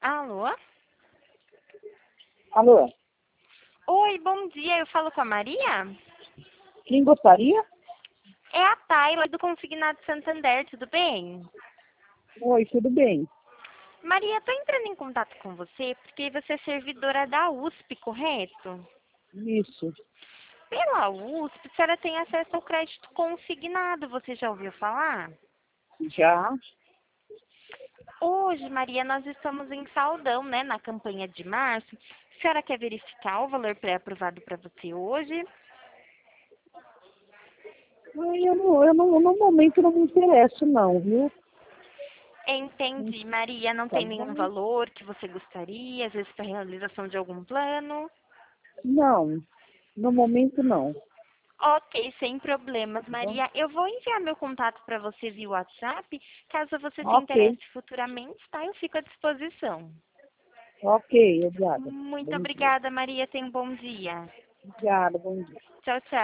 Alô? Alô, Oi, bom dia. Eu falo com a Maria? quem gostaria? É a Tayla do Consignado Santander, tudo bem? Oi, tudo bem? Maria, tô entrando em contato com você porque você é servidora da USP, correto? Isso, Pela USP, a senhora tem acesso ao crédito consignado, você já ouviu falar? já. Hoje, Maria, nós estamos em saldão, né, na campanha de março. A senhora quer verificar o valor pré-aprovado para você hoje? Ai, eu não, no momento não me interesso não, viu? Entendi, Maria. Não Tá tem nenhum bom? valor que você gostaria, às vezes para realização de algum plano? Não, no momento não. Ok, sem problemas, Tá bom? Maria. Eu vou enviar meu contato para você via WhatsApp. Caso você se Ok, interesse futuramente, tá? Eu fico à disposição. ok, obrigada. Muito Bom dia. obrigada, Maria. Tenha um bom dia. Obrigada, bom dia. Tchau, tchau.